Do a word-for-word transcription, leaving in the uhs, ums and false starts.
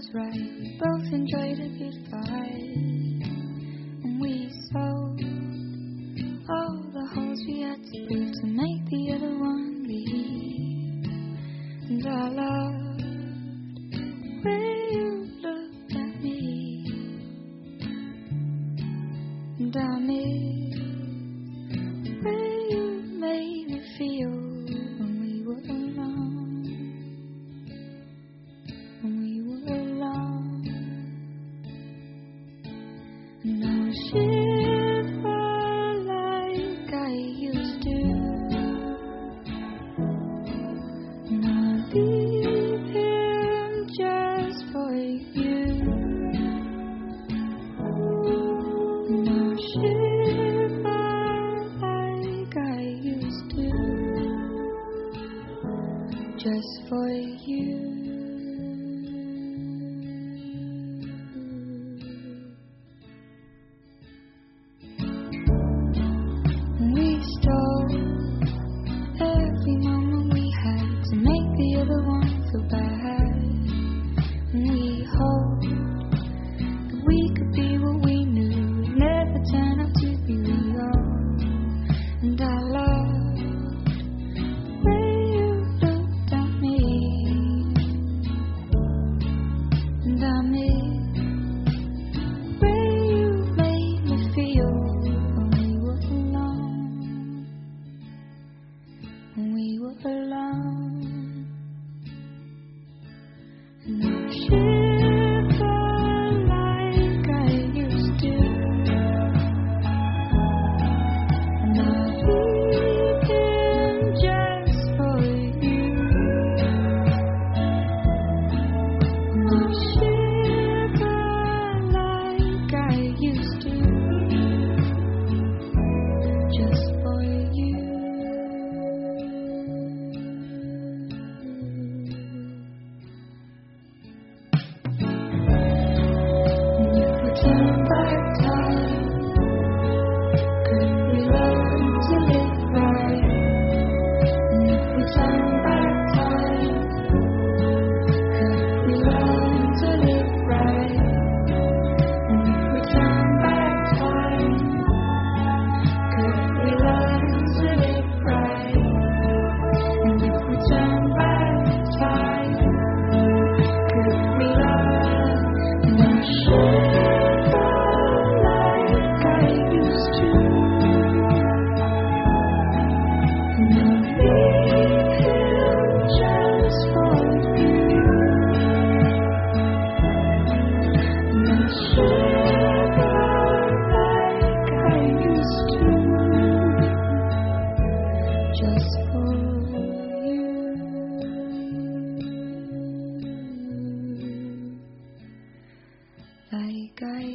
was right. We both enjoyed a good fight, and we sold all the holes we had to prove to make the other one leave. And I loved the way you looked at me, and I missed the way you made me feel when we were alone, when we were alone. And I shiver like I used to, and I leave him just for you. And I shiver like I used to, just for you. We stole every moment we had to make the other one feel bad. And we hoped that we could be what we knew would never turn out to be real. And I loved the way you looked at me, and I missed the way you made me feel when we were alone, when we were alone. And I shiver like I used to, and I leave him just for you. And I shiver like I used to, just for you. And if we turn back time, could we learn to live right? And if we turn back time, could we learn to live right? And if we turn back time, could we learn to live right? And if we turn back time, could we learn? And I shiver like I used to, and I leave him just for you. And I shiver like I used to, just for you, like I